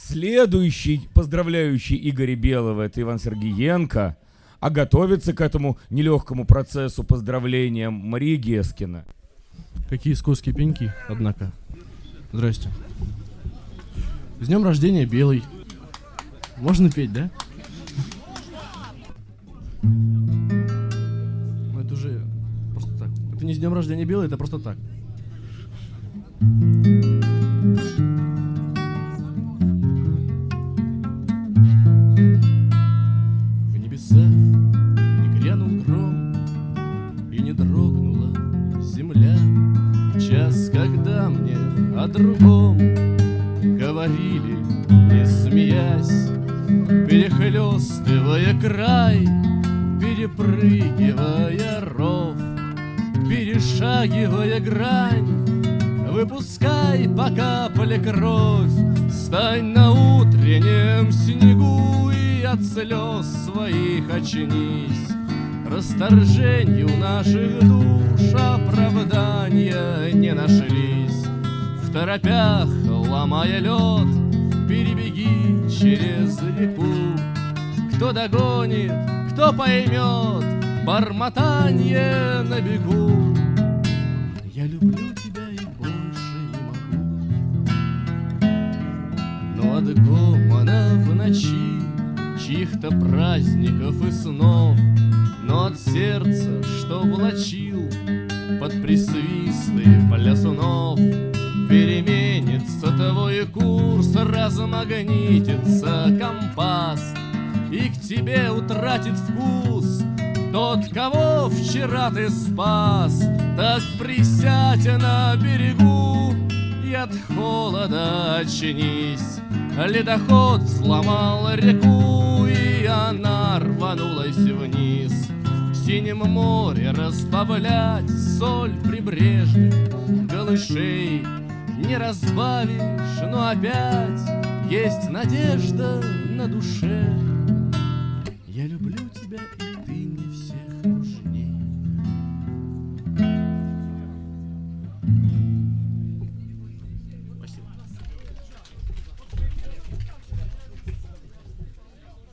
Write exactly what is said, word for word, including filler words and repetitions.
Следующий, поздравляющий Игоря Белого, это Иван Сергеенко, а готовится к этому нелегкому процессу поздравления Мария Гескина. Какие скотские пеньки, однако. Здрасте. С днем рождения, Белый. Можно петь, да? Ну это уже просто так. Это не с днем рождения, Белый, это просто так. В небесах не грянул гром и не дрогнула земля. В час, когда мне о другом говорили, не смеясь, перехлёстывая край, перепрыгивая ров, перешагивая грань, выпускай по капле кровь, стань на утреннем снегу и от слез своих очнись. Расторжению наших душ оправдания не нашлись. В торопях, ломая лед, перебеги через реку. Кто догонит, кто поймет бормотанье на бегу. Я люблю тебя и больше не могу. Но от гомона в ночи чьих-то праздников и снов, но от сердца, что влачил под присвисты плясунов, переменится твой курс, размагнитится компас, и к тебе утратит вкус тот, кого вчера ты спас. Так присядь на берегу и от холода очнись. Ледоход сломал реку, и она рванулась вниз. В синем море разбавлять соль прибрежных голышей не разбавишь, но опять есть надежда на душе. Я люблю